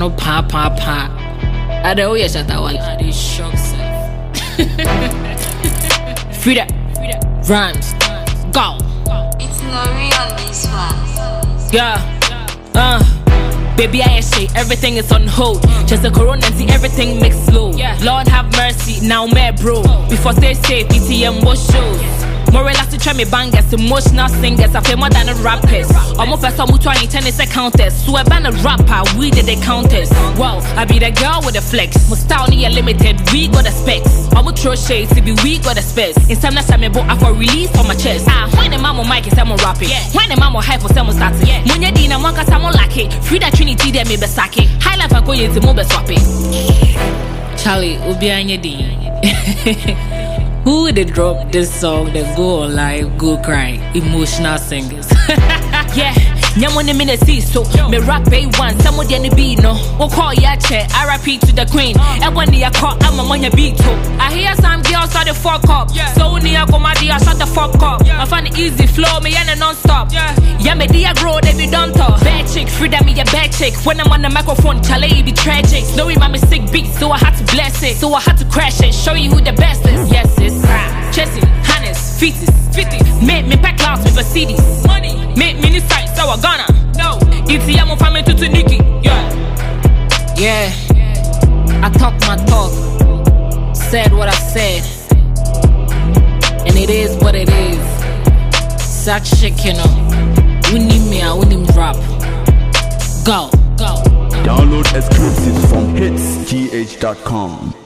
no pa. I don't always shut that one. I did shock self. Frida, rhymes, go. It's Nori on this one. Yeah, baby, I say everything is on hold. Just the corona and see everything makes slow. Lord have mercy, now me bro. Before stay safe, ETM was shows. More relax to try me bangers, emotional singers. I feel more than a rappers. Almost for some mutual tennis counters. So I ban a rapper, we did the counters. Wow, I be the girl with the flex. Mustauni limited, we got the specs. I'm throw shades to be we got the specs. In some last time I bought for release on my chest. When the mama mic is someone rapping. When the mama hype for someone starting. When you dina wanka someone like it. Free that Trinity they may be sake. High life I go into mobile swapping. Charlie, Ubi Anyedi. Who would drop this song, then go on live, go cry, emotional singers? Yeah, nyamu ni mine see so me rap A1, someone the beat no. O call ya che, RIP to the queen. Everyone ya call, I'm on your beat too. I hear some girls start to fuck up. So near comedy, I shut the fuck up. I find it easy flow, me and non-stop. Yeah, me dia grow, they be done talk. Bad chick, Frida me a bad chick. When I'm on the microphone, Charlie it be tragic. Story my mistake beat, so I had to bless it. So I had to crash it, show you who the best is. Yes, it's Chessy, Hannes, Fetus, 50. Make me pack clouds with Mercedes. Money, make mini sites, so I gonna. No, it's Yamo family to Nikki. Yeah, I talk my talk, said what I said, and it is what it is. Such shit, you know. We need me, I win him rap. Go. Download exclusives from hitsgh.com.